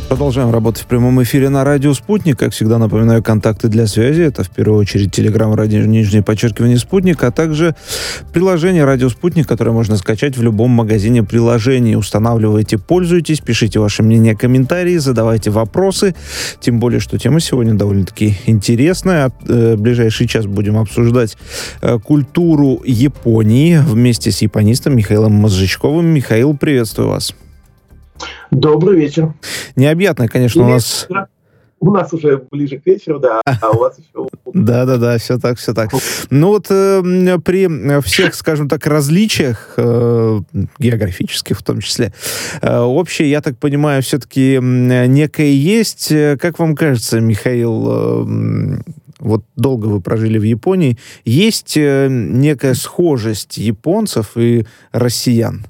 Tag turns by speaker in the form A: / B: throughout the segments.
A: Продолжаем работать в прямом эфире на радио «Спутник». Как всегда, напоминаю, контакты для связи. Это, в первую очередь, Telegram, _, «Спутник», а также приложение «Радио Спутник», которое можно скачать в любом магазине приложений. Устанавливайте, пользуйтесь, пишите ваше мнение, комментарии, задавайте вопросы. Тем более, что тема сегодня довольно-таки интересная. В ближайший час будем обсуждать культуру Японии вместе с японистом Михаилом Мозжечковым. Михаил, приветствую вас.
B: Добрый вечер.
A: Необъятно, конечно, у нас...
B: У нас уже ближе к вечеру, да, а у вас еще...
A: Да, все так. Ну вот при всех, скажем так, различиях, географических в том числе, общее, я так понимаю, все-таки некое есть. Как вам кажется, Михаил, вот долго вы прожили в Японии, есть некая схожесть японцев и россиян?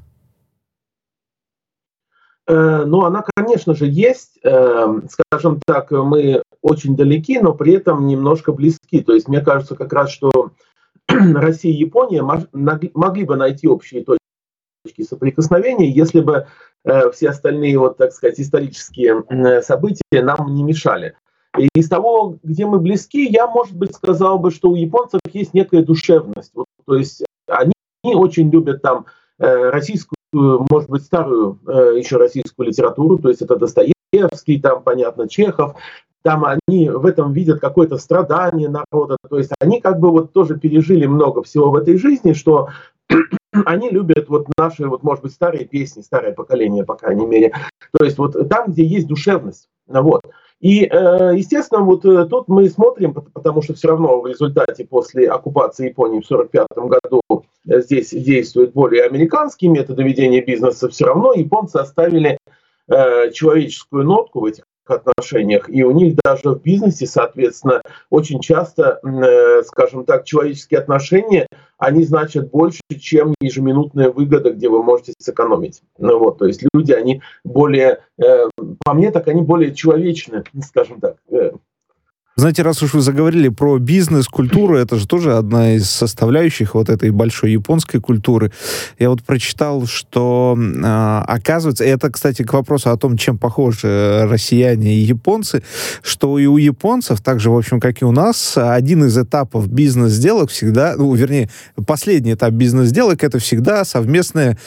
B: Ну, она, конечно же, есть. Скажем так, мы очень далеки, но при этом немножко близки. То есть мне кажется как раз, что Россия и Япония могли бы найти общие точки соприкосновения, если бы все остальные, вот, так сказать, исторические события нам не мешали. И из того, где мы близки, я, может быть, сказал бы, что у японцев есть некая душевность. Вот, то есть они очень любят там российскую, может быть, старую еще российскую литературу, то есть это Достоевский, там, понятно, Чехов, там они в этом видят какое-то страдание народа, то есть они как бы вот тоже пережили много всего в этой жизни, что они любят вот наши, вот, может быть, старые песни, старое поколение, по крайней мере, то есть вот там, где есть душевность, вот. И, естественно, вот тут мы смотрим, потому что все равно в результате после оккупации Японии в 1945 году здесь действуют более американские методы ведения бизнеса, все равно японцы оставили человеческую нотку в этих отношениях, и у них даже в бизнесе, соответственно, очень часто, скажем так, человеческие отношения, они значат больше, чем ежеминутная выгода, где вы можете сэкономить. Ну вот, то есть люди, они более, по мне, так они более человечны, скажем так.
A: Знаете, раз уж вы заговорили про бизнес, культуру, это же тоже одна из составляющих вот этой большой японской культуры. Я вот прочитал, что, оказывается, это, кстати, к вопросу о том, чем похожи россияне и японцы, что и у японцев, так же, в общем, как и у нас, один из этапов бизнес-сделок всегда, ну, вернее, последний этап бизнес-сделок, это всегда совместное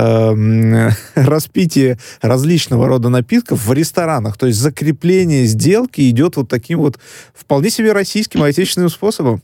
A: распитие различного рода напитков в ресторанах. То есть закрепление сделки идет вот таким вот вполне себе российским, отечественным способом.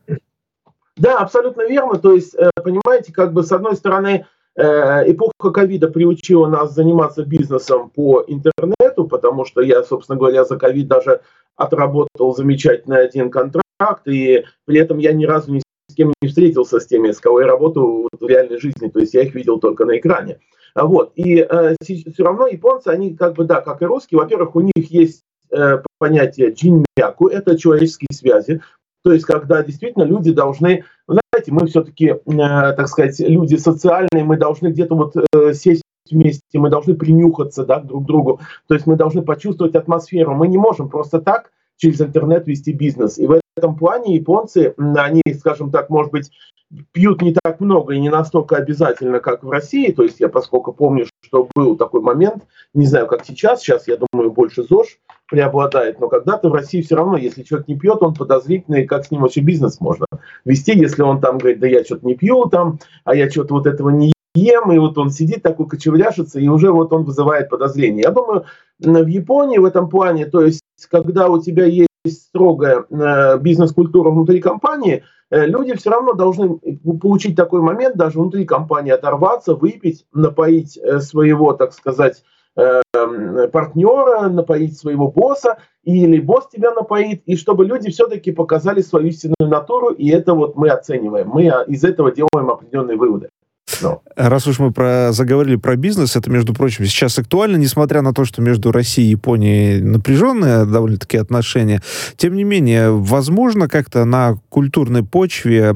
B: Да, абсолютно верно. То есть, понимаете, как бы с одной стороны, эпоха ковида приучила нас заниматься бизнесом по интернету, потому что я, собственно говоря, за ковид даже отработал замечательный один контракт, и при этом я ни разу ни с кем не встретился с теми, с кого я работаю в реальной жизни, то есть я их видел только на экране. Вот. И все равно японцы, они как бы, да, как и русские, во-первых, у них есть понятие джинмяку, это человеческие связи, то есть когда действительно люди должны, знаете, мы все-таки, так сказать, люди социальные, мы должны где-то вот сесть вместе, мы должны принюхаться, да, друг к другу, то есть мы должны почувствовать атмосферу, мы не можем просто так через интернет вести бизнес, и в этом плане японцы, они, скажем так, может быть, пьют не так много и не настолько обязательно, как в России, то есть я поскольку помню, что был такой момент, не знаю, как сейчас, я думаю, больше ЗОЖ преобладает, но когда-то в России все равно, если человек не пьет, он подозрительный, как с ним вообще бизнес можно вести, если он там говорит, да я что-то не пью там, а я что-то вот этого не ем, и вот он сидит такой кочевряжется, и уже вот он вызывает подозрение. Я думаю, в Японии в этом плане, то есть когда у тебя есть строгая бизнес-культура внутри компании, люди все равно должны получить такой момент, даже внутри компании оторваться, выпить, напоить своего, так сказать, партнера, напоить своего босса, или босс тебя напоит, и чтобы люди все-таки показали свою истинную натуру, и это вот мы оцениваем, мы из этого делаем определенные выводы.
A: Раз уж мы заговорили про бизнес, это, между прочим, сейчас актуально, несмотря на то, что между Россией и Японией напряженные довольно-таки отношения. Тем не менее, возможно как-то на культурной почве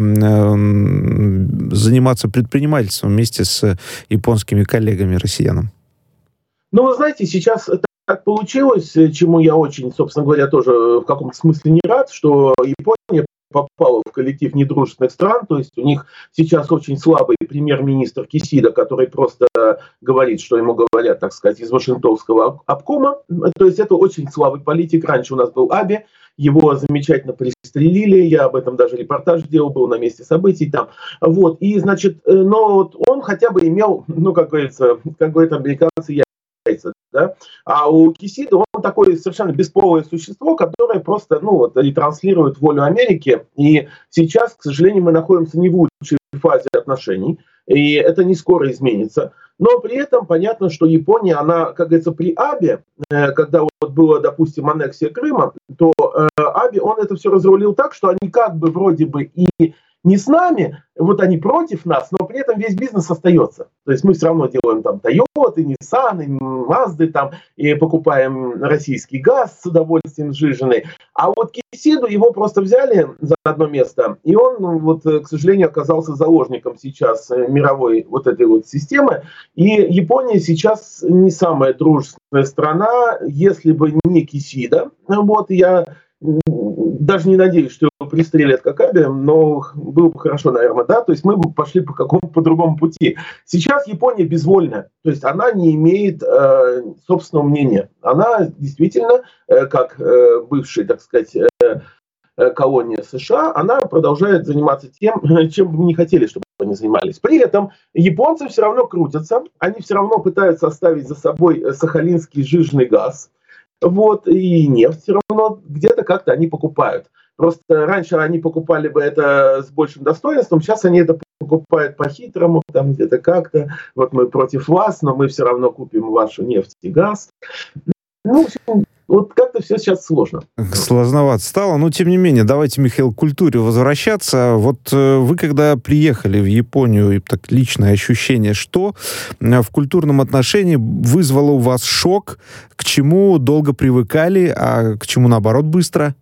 A: заниматься предпринимательством вместе с японскими коллегами-россиянам?
B: Ну, вы знаете, сейчас так получилось, чему я очень, собственно говоря, тоже в каком-то смысле не рад, что Япония попала в коллектив недружественных стран, то есть у них сейчас очень слабый премьер-министр Кисидо, который просто говорит, что ему говорят, так сказать, из Вашингтонского обкома, то есть это очень слабый политик. Раньше у нас был Абе, его замечательно пристрелили, я об этом даже репортаж делал, был на месте событий там. Вот, и, значит, но вот он хотя бы имел, ну, как говорится, как говорят американцы, яйца, да? А у Кисидо он такое совершенно бесполое существо, которое просто, ну, вот, ретранслирует волю Америки, и сейчас, к сожалению, мы находимся не в лучшей фазе отношений, и это не скоро изменится. Но при этом понятно, что Япония, она, как говорится, при Абе, когда вот была, допустим, аннексия Крыма, то Абе, он это все разрулил так, что они как бы вроде бы и не с нами, вот они против нас, но при этом весь бизнес остается. То есть мы все равно делаем там Toyota, Nissan, Mazda там, и покупаем российский газ с удовольствием сжиженный. А вот Кисиду его просто взяли за одно место, и он, ну, вот, к сожалению, оказался заложником сейчас мировой вот этой вот системы. И Япония сейчас не самая дружественная страна, если бы не Кисидо. Вот я даже не надеюсь, что его пристрелят как Абе, но было бы хорошо, наверное, да, то есть мы бы пошли по другому пути. Сейчас Япония безвольна, то есть она не имеет собственного мнения. Она действительно, как бывшая, так сказать, колония США, она продолжает заниматься тем, чем бы мы не хотели, чтобы они занимались. При этом японцы все равно крутятся, они все равно пытаются оставить за собой сахалинский жиженый газ. Вот, и нефть все равно где-то как-то они покупают. Просто раньше они покупали бы это с большим достоинством, сейчас они это покупают по-хитрому, там где-то как-то. Вот мы против вас, но мы все равно купим вашу нефть и газ. Ну, в общем, вот как-то все сейчас сложно.
A: Сложновато стало, но тем не менее, давайте, Михаил, к культуре возвращаться. Вот вы, когда приехали в Японию, и так личное ощущение, что в культурном отношении вызвало у вас шок, к чему долго привыкали, а к чему, наоборот, быстро?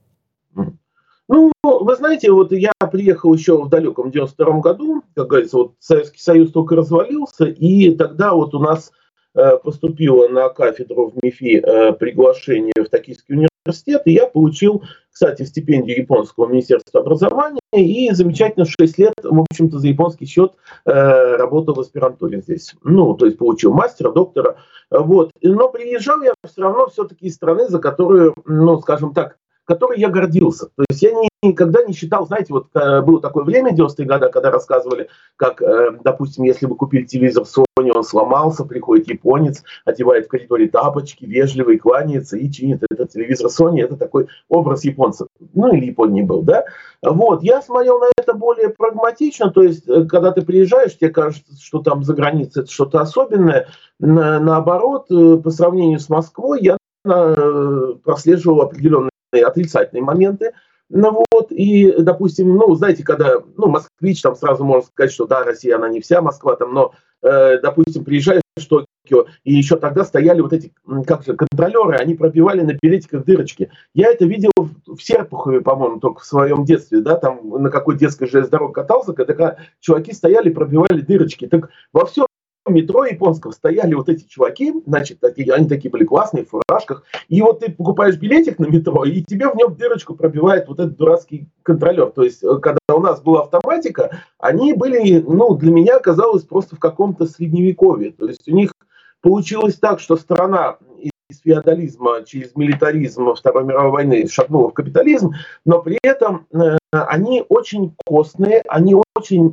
B: Ну, вы знаете, вот я приехал еще в далеком 92-м году, как говорится, вот Советский Союз только развалился, и тогда вот у нас поступило на кафедру в МИФИ приглашение в Токийский университет, и я получил, кстати, стипендию японского министерства образования, и замечательно 6 лет, в общем-то, за японский счет работал в аспирантуре здесь. Ну, то есть получил мастера, доктора. Вот. Но приезжал я все равно все-таки из страны, за которую, ну, скажем так, которой я гордился. То есть я никогда не считал, знаете, вот было такое время, 90-е годы, когда рассказывали, как, допустим, если вы купили телевизор Sony, он сломался, приходит японец, одевает в коридоре тапочки, вежливый, кланяется и чинит этот телевизор Sony. Это такой образ японцев, ну или Японии был, да. Вот, я смотрел на это более прагматично, то есть когда ты приезжаешь, тебе кажется, что там за границей это что-то особенное. Наоборот, по сравнению с Москвой, я прослеживал определенные отрицательные моменты. Ну вот, и, допустим, ну, знаете, когда, ну, москвич, там сразу можно сказать, что да, Россия, она не вся Москва, там, но, допустим, приезжаешь в Токио, и еще тогда стояли вот эти, как же, контролеры, они пробивали на билетиках дырочки. Я это видел в Серпухове, по-моему, только в своем детстве, да, там на какой детской железной дороге катался, когда чуваки стояли, пробивали дырочки. Так во всем метро японского стояли вот эти чуваки, значит, они такие были классные, в фуражках, и вот ты покупаешь билетик на метро, и тебе в нем дырочку пробивает вот этот дурацкий контролер. То есть, когда у нас была автоматика, они были, ну, для меня казалось просто в каком-то средневековье. То есть у них получилось так, что страна из феодализма через милитаризм Второй мировой войны шагнула в капитализм, но при этом они очень костные, они очень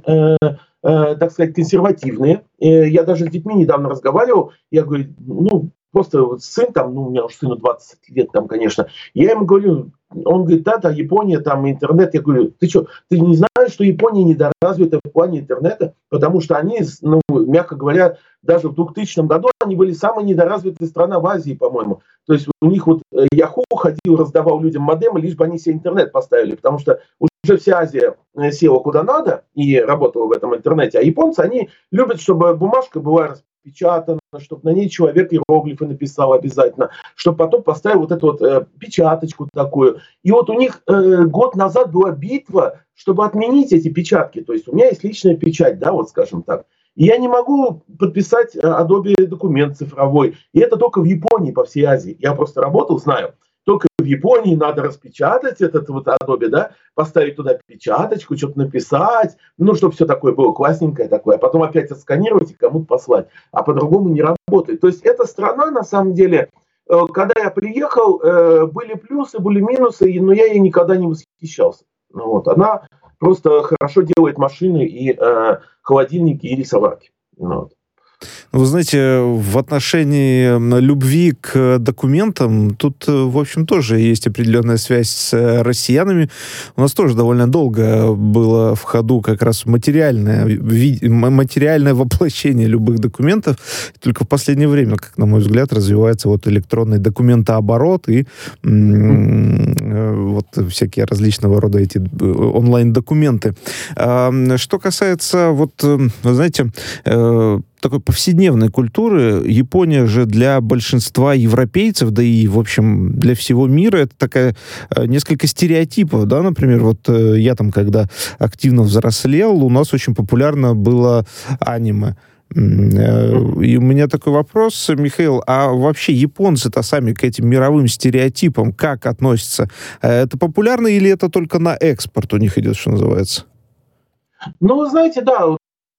B: так сказать, консервативные. Я даже с детьми недавно разговаривал, я говорю, ну, просто вот сын там, ну, у меня уже сыну 20 лет там, конечно, я ему говорю, он говорит, да, Япония, там, интернет. Я говорю, ты что, ты не знаешь, что Япония недоразвита в плане интернета? Потому что они, ну, мягко говоря, даже в 2000 году они были самой недоразвитой страной в Азии, по-моему. То есть у них вот Yahoo ходил, раздавал людям модемы, лишь бы они себе интернет поставили, потому что уже вся Азия села куда надо и работала в этом интернете. А японцы, они любят, чтобы бумажка была распечатана, чтобы на ней человек иероглифы написал обязательно, чтобы потом поставил вот эту вот печаточку такую. И вот у них год назад была битва, чтобы отменить эти печатки. То есть у меня есть личная печать, да, вот скажем так. И я не могу подписать Adobe документ цифровой. И это только в Японии, по всей Азии. Я просто работал, знаю. Только в в Японии надо распечатать этот вот Adobe, да, поставить туда печаточку, что-то написать, ну, чтобы все такое было классненькое такое, а потом опять отсканировать и кому-то послать. А по-другому не работает. То есть эта страна, на самом деле, когда я приехал, были плюсы, были минусы, но я ей никогда не восхищался. Вот. Она просто хорошо делает машины и холодильники и рисоварки. Вот.
A: Вы знаете, в отношении любви к документам тут, в общем, тоже есть определенная связь с россиянами. У нас тоже довольно долго было в ходу как раз материальное воплощение любых документов. Только в последнее время, как на мой взгляд, развивается вот электронный документооборот и вот всякие различного рода эти онлайн-документы. Что касается, вот, вы знаете, такой повседневной культуры, Япония же для большинства европейцев, да и, в общем, для всего мира, это такая несколько стереотипов, да, например, вот я там, когда активно взрослел, у нас очень популярно было аниме. И у меня такой вопрос, Михаил, а вообще японцы-то сами к этим мировым стереотипам как относятся? Это популярно или это только на экспорт у них идет, что называется?
B: Ну, вы знаете, да,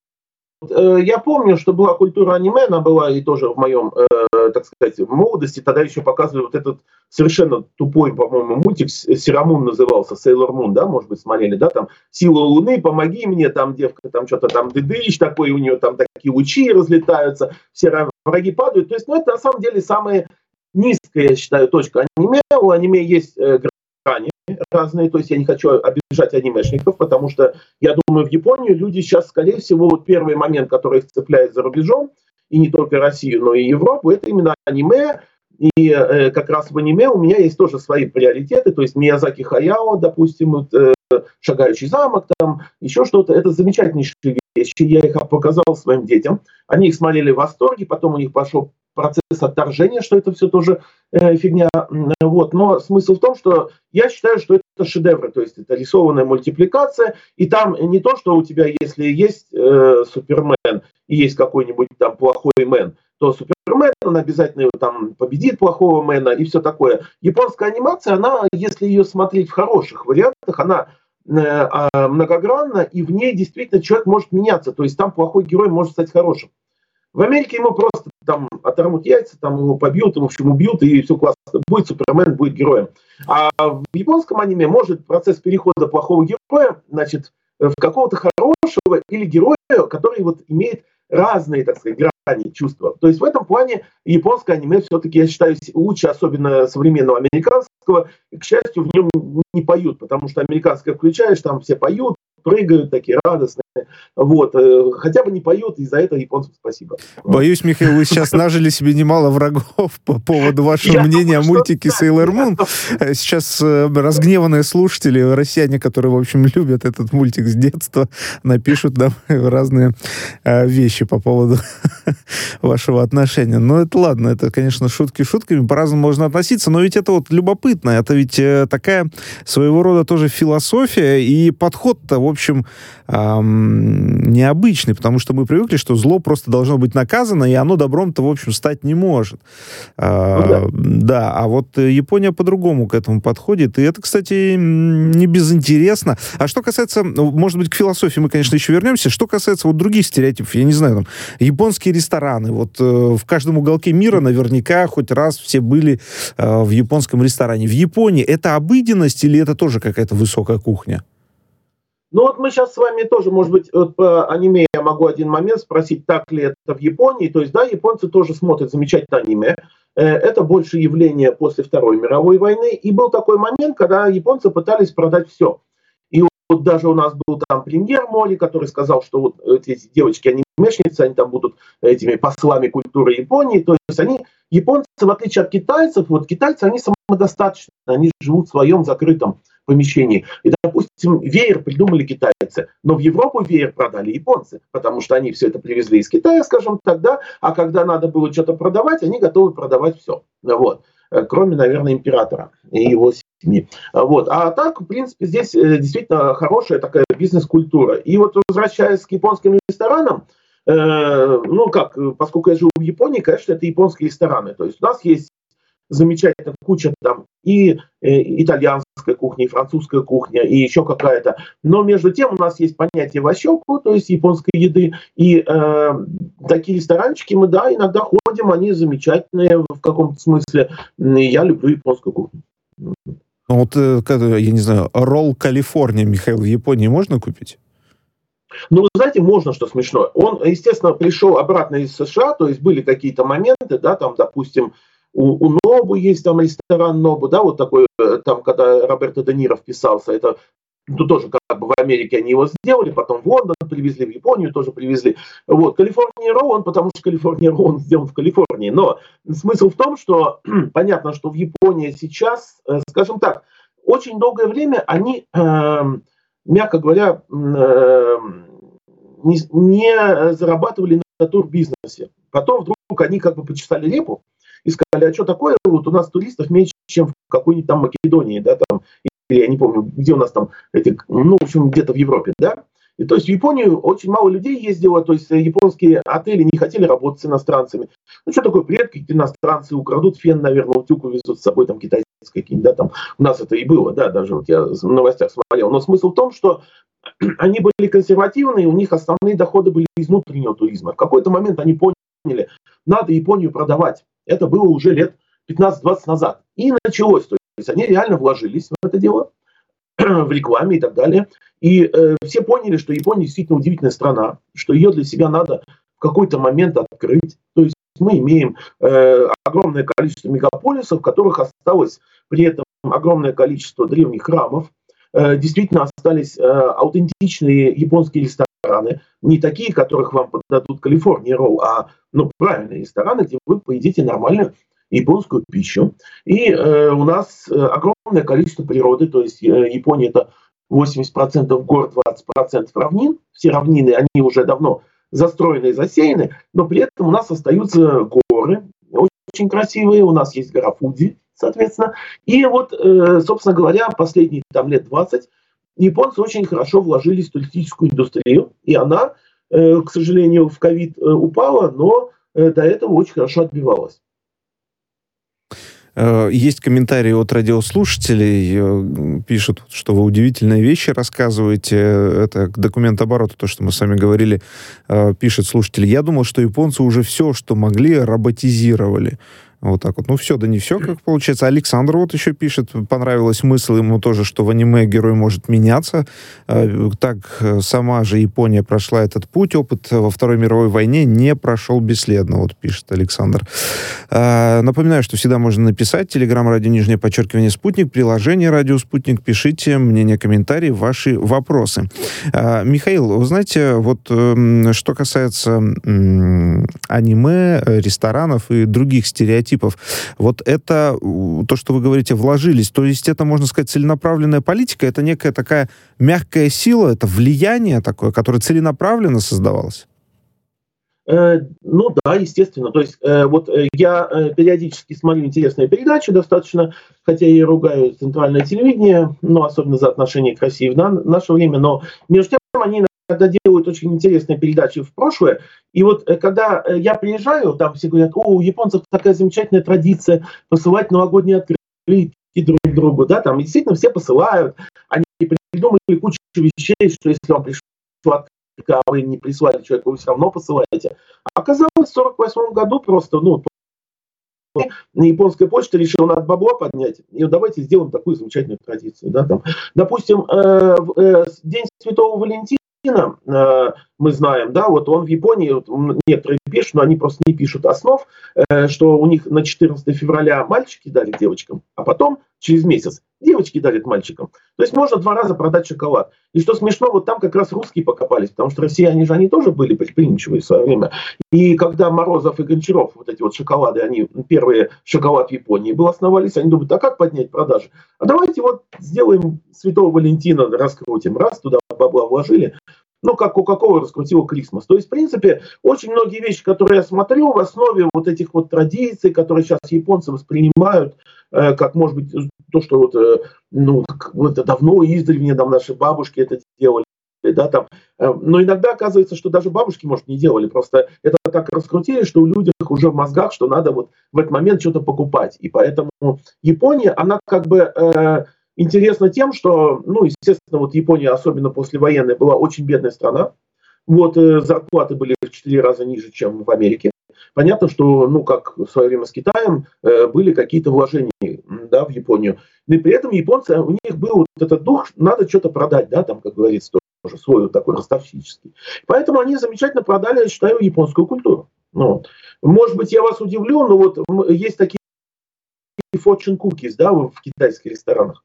B: я помню, что была культура аниме, она была и тоже в моем, так сказать, молодости. Тогда еще показывали вот этот совершенно тупой, по-моему, мультик, Сейлор назывался, Sailor Moon, да, может быть, смотрели, да, там «Сила Луны, помоги мне», там девка, там что-то там дыдыщ такой, у нее там такие лучи разлетаются, все враги падают. То есть, ну, это на самом деле самая низкая, я считаю, точка аниме. У аниме есть грани разные, то есть я не хочу обижать анимешников, потому что, я думаю, в Японию люди сейчас, скорее всего, вот первый момент, который их цепляет за рубежом, и не только Россию, но и Европу, это именно аниме, и как раз в аниме у меня есть тоже свои приоритеты, то есть Миязаки Хаяо, допустим, вот, «Шагающий замок», там, еще что-то, это замечательнейшие вещи, я их показал своим детям, они их смотрели в восторге, потом у них пошел процесс отторжения, что это все тоже фигня. Вот. Но смысл в том, что я считаю, что это шедевры, то есть это рисованная мультипликация, и там не то, что у тебя, если есть Супермен и есть какой-нибудь там плохой мэн, то Супермен, он обязательно там победит плохого мэна и все такое. Японская анимация, она, если ее смотреть в хороших вариантах, она многогранна, и в ней действительно человек может меняться, то есть там плохой герой может стать хорошим. В Америке ему просто там оторвут яйца, там его побьют, в общем, убьют, и все классно. Будет Супермен, будет героем. А в японском аниме может процесс перехода плохого героя, значит, в какого-то хорошего или героя, который вот имеет разные, так сказать, грани чувства. То есть в этом плане японское аниме все-таки, я считаю, лучше, особенно современного американского. И, к счастью, в нем не поют, потому что американское включаешь, там все поют, прыгают, такие радостные. Вот. Хотя бы не поют, и за это японцам спасибо.
A: Боюсь, Михаил, вы сейчас нажили себе немало врагов по поводу вашего мнения о мультике Sailor Moon. Сейчас разгневанные слушатели, россияне, которые, в общем, любят этот мультик с детства, напишут нам разные вещи по поводу вашего отношения. Но это ладно, это, конечно, шутки шутками, по-разному можно относиться, но ведь это вот любопытно, это ведь такая своего рода тоже философия, и подход-то, в общем, необычный, потому что мы привыкли, что зло просто должно быть наказано, и оно добром-то, в общем, стать не может. Да, а вот Япония по-другому к этому подходит, и это, кстати, не безинтересно. А что касается, может быть, к философии мы, конечно, еще вернемся, что касается вот других стереотипов, я не знаю, там, японские рестораны, вот в каждом уголке мира наверняка хоть раз все были в японском ресторане. В Японии это обыденность или это тоже какая-то высокая кухня?
B: Ну вот мы сейчас с вами тоже, может быть, вот по аниме я могу один момент спросить, так ли это в Японии. То есть, да, японцы тоже смотрят замечательное аниме. Это больше явление после Второй мировой войны. И был такой момент, когда японцы пытались продать все. И вот даже у нас был там премьер Мори, который сказал, что вот эти девочки-анимешницы, они там будут этими послами культуры Японии. То есть они, японцы, в отличие от китайцев, вот китайцы, они самодостаточны, они живут в своем закрытом помещении. И, допустим, веер придумали китайцы, но в Европу веер продали японцы, потому что они все это привезли из Китая, скажем так, да, а когда надо было что-то продавать, они готовы продавать все. Вот. Кроме, наверное, императора и его семьи. Вот. А так, в принципе, здесь действительно хорошая такая бизнес-культура. И вот, возвращаясь к японским ресторанам, ну как, поскольку я живу в Японии, конечно, это японские рестораны. То есть у нас есть замечательная куча там и итальянская кухня, и французская кухня, и еще какая-то. Но между тем у нас есть понятие ващоку, то есть японской еды, и такие ресторанчики мы, да, иногда ходим, они замечательные в каком-то смысле. Я люблю японскую кухню.
A: Вот, я не знаю, ролл Калифорния, Михаил, в Японии можно купить?
B: Ну, вы знаете, можно, что смешно. Он, естественно, пришел обратно из США, то есть были какие-то моменты, да, там, допустим, у Нобу есть там ресторан Нобу, да, вот такой, там, когда Роберто Де Ниро вписался, это ну, тоже как бы в Америке они его сделали, потом в Лондон привезли, в Японию тоже привезли. Вот, Калифорния Роу, он, потому что Калифорния Роу, он сделан в Калифорнии. Но смысл в том, что понятно, что в Японии сейчас, скажем так, очень долгое время они, мягко говоря, не зарабатывали на турбизнесе. Потом вдруг они как бы почесали репу и сказали, а что такое, вот у нас туристов меньше, чем в какой-нибудь там Македонии, да, там, или я не помню, где у нас там, ну, в общем, где-то в Европе, да. И то есть в Японию очень мало людей ездило, то есть японские отели не хотели работать с иностранцами. Ну, что такое, приедут какие-то иностранцы, украдут фен, наверное, утюг увезут с собой, там, китайские какие-нибудь, да, там, у нас это и было, да, даже вот я в новостях смотрел. Но смысл в том, что они были консервативные, у них основные доходы были из внутреннего туризма. В какой-то момент они поняли, надо Японию продавать. Это было уже лет 15-20 назад. И началось, то есть они реально вложились в это дело, в рекламе и так далее. И все поняли, что Япония действительно удивительная страна, что ее для себя надо в какой-то момент открыть. То есть мы имеем огромное количество мегаполисов, в которых осталось при этом огромное количество древних храмов. Действительно остались аутентичные японские рестораны, не такие, которых вам подадут Калифорния Роу, а ну, правильные рестораны, где вы поедите нормальную японскую пищу. И у нас огромное количество природы, то есть Япония это 80% гор, 20% равнин. Все равнины, они уже давно застроены и засеяны, но при этом у нас остаются горы, очень красивые, у нас есть гора Фудзи, соответственно. И вот, собственно говоря, последние там лет 20 японцы очень хорошо вложились в туристическую индустрию, и она, к сожалению, в ковид упала, но до этого очень хорошо отбивалась.
A: Есть комментарии от радиослушателей. Пишут, что вы удивительные вещи рассказываете. Это документ оборота, то, что мы с вами говорили. Пишет слушатель. Я думал, что японцы уже все, что могли, роботизировали. Вот так вот. Ну, все, да не все, как получается. Александр вот еще пишет, понравилась мысль ему тоже, что в аниме герой может меняться. Так сама же Япония прошла этот путь. Опыт во Второй мировой войне не прошел бесследно, вот пишет Александр. Напоминаю, что всегда можно написать. Телеграм, радио, _, Спутник, приложение Радио Спутник. Пишите мнения, комментарии, ваши вопросы. Михаил, вы знаете, вот что касается аниме, ресторанов и других стереотипов, вот это, то, что вы говорите, вложились, то есть это, можно сказать, целенаправленная политика, это некая такая мягкая сила, это влияние такое, которое целенаправленно создавалось?
B: Ну да, естественно. То есть вот я периодически смотрю интересные передачи достаточно, хотя я и ругаю центральное телевидение, но особенно за отношение к России в наше время, но между тем они иногда делают очень интересные передачи в прошлое. И вот когда я приезжаю, там все говорят, у японцев такая замечательная традиция посылать новогодние открытки друг другу, да, там и действительно все посылают, они придумали кучу вещей, что если вам пришла открытка, а вы не прислали человеку, вы все равно посылаете. А оказалось, в 1948 году просто, японская почта решила, надо бабло поднять, и вот давайте сделаем такую замечательную традицию. Да, там. Допустим, День Святого Валентина, мы знаем, да, вот он в Японии, вот некоторые пишут, но они просто не пишут основ, что у них на 14 февраля мальчики дарят девочкам, а потом через месяц девочки дарят мальчикам. То есть можно 2 раза продать шоколад. И что смешно, вот там как раз русские покопались, потому что россияне же они тоже были предприимчивые в свое время. И когда Морозов и Гончаров, вот эти вот шоколады, они первые шоколад в Японии был основались, они думают, а как поднять продажи? А давайте вот сделаем Святого Валентина, раскрутим. Раз, туда бабла вложили. Ну, как Кока-Кола раскрутила Крисмас. То есть, в принципе, очень многие вещи, которые я смотрю, в основе вот этих вот традиций, которые сейчас японцы воспринимают, как, может быть, то, что вот, это давно, издревле, там, наши бабушки это делали, да, там. Но иногда оказывается, что даже бабушки, может, не делали, просто это так раскрутили, что у людей уже в мозгах, что надо вот в этот момент что-то покупать. И поэтому Япония, она как бы интересна тем, что, ну, естественно, вот Япония, особенно послевоенная, была очень бедная страна. Вот зарплаты были в 4 раза ниже, чем в Америке. Понятно, что, ну, как в свое время с Китаем, были какие-то вложения, да, в Японию. И при этом японцы, у них был вот этот дух, надо что-то продать, да, там, как говорится, тоже свой вот такой ростовщический. Поэтому они замечательно продали, я считаю, японскую культуру. Ну, может быть, я вас удивлю, но вот есть такие fortune cookies, да, в китайских ресторанах.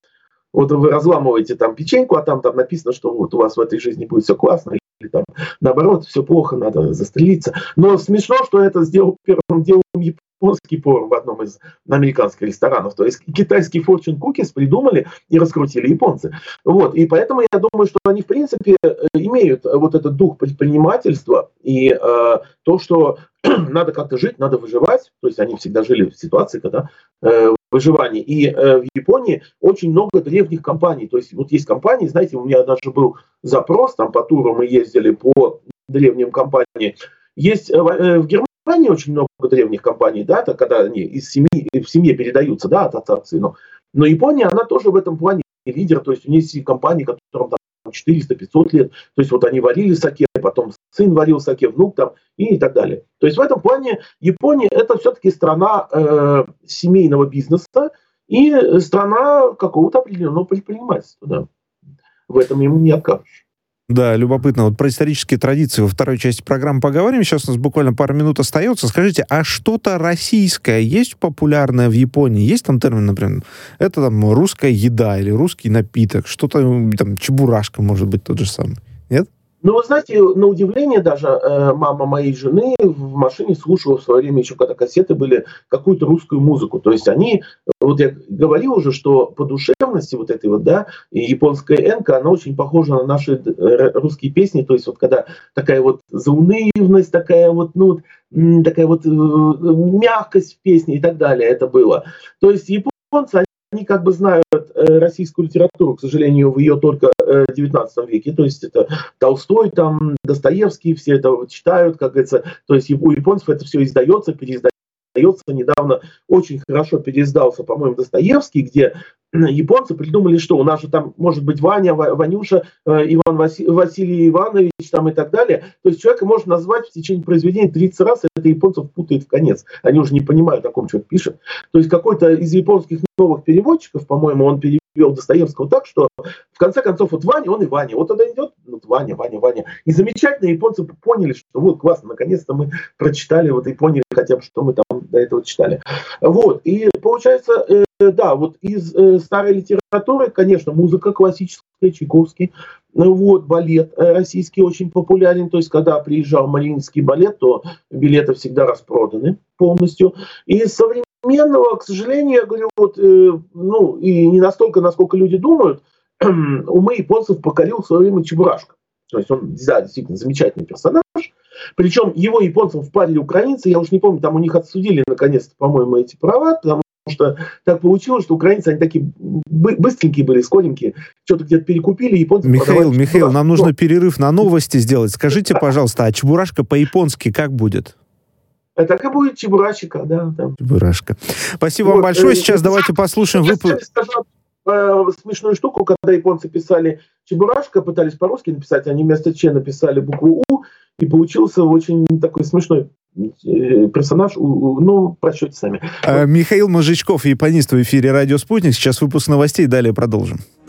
B: Вот вы разламываете там печеньку, а там написано, что вот у вас в этой жизни будет все классно, или там наоборот, все плохо, надо застрелиться. Но смешно, что это сделал первым делом японский повар в одном из американских ресторанов. То есть китайский fortune cookies придумали и раскрутили японцы. Вот. И поэтому я думаю, что они, в принципе, имеют вот этот дух предпринимательства и то, что надо как-то жить, надо выживать. То есть они всегда жили в ситуации, когда выживание. И в Японии очень много древних компаний. То есть вот есть компании, знаете, у меня даже был запрос, там по туру мы ездили по древним компаниям. Есть в Германии очень много древних компаний, да, когда они из семьи, в семье передаются, да, от отца к сыну. Но Япония, она тоже в этом плане лидер. То есть у нее есть компании, которым там 400-500 лет. То есть вот они варили саке, потом сын варил саке, внук там и так далее. То есть в этом плане Япония это все-таки страна семейного бизнеса и страна какого-то определенного предпринимательства. Да. В этом ему не откажешь.
A: Да, любопытно. Вот про исторические традиции во второй части программы поговорим. Сейчас у нас буквально пару минут остается. Скажите, а что-то российское есть популярное в Японии? Есть там термин, например, это там русская еда или русский напиток? Что-то там, чебурашка, может быть, тот же самый? Нет?
B: Ну, вы знаете, на удивление даже мама моей жены в машине слушала в свое время, еще когда кассеты были, какую-то русскую музыку. То есть они, вот я говорил уже, что по душевности вот этой вот, да, японская энка, она очень похожа на наши русские песни. То есть вот когда такая вот заунывность, такая вот, ну, такая вот мягкость в песне и так далее это было. То есть японцы, они как бы знают российскую литературу, к сожалению, в ее только в 19 веке. То есть это Толстой, там, Достоевский, все это читают, как говорится. То есть у японцев это все издается, переиздается. Недавно очень хорошо переиздался, по-моему, Достоевский, где японцы придумали, что у нас же там может быть Ваня, Ванюша, Иван Василий Иванович там и так далее. То есть человека можно назвать в течение произведения 30 раз, и это японцев путает в конец. Они уже не понимают, о ком человек пишет. То есть какой-то из японских новых переводчиков, по-моему, он перевел Достоевского так, что в конце концов вот Ваня, он и Ваня. Вот тогда идет вот Ваня. И замечательно японцы поняли, что вот классно, наконец-то мы прочитали вот и поняли хотя бы, что мы там до этого читали. Вот. И получается, да, вот из старой литературы, конечно, музыка классическая, Чайковский, вот, балет российский очень популярен, то есть когда приезжал Мариинский балет, то билеты всегда распроданы полностью. И из современного, к сожалению, я говорю, вот, ну, и не настолько, насколько люди думают, умы японцев покорил в свое время Чебурашка. То есть он, да, действительно замечательный персонаж. Причем его японцам впарили украинцы, я уж не помню, там у них отсудили наконец-то, по-моему, эти права, потому что так получилось, что украинцы, они такие быстренькие были, скоренькие, что-то где-то перекупили, японцы
A: Михаил, нам нужно перерыв на новости сделать. Скажите, пожалуйста, а Чебурашка по-японски как будет?
B: Так и будет Чебурашка, да.
A: Чебурашка. Спасибо вам большое. Сейчас давайте послушаем выпуск.
B: Смешную штуку, когда японцы писали Чебурашка, пытались по-русски написать, они вместо Ч написали букву У, и получился очень такой смешной персонаж. Ну, прочтете сами.
A: Михаил Мозжечков, японист, в эфире «Радио Спутник». Сейчас выпуск новостей, далее продолжим.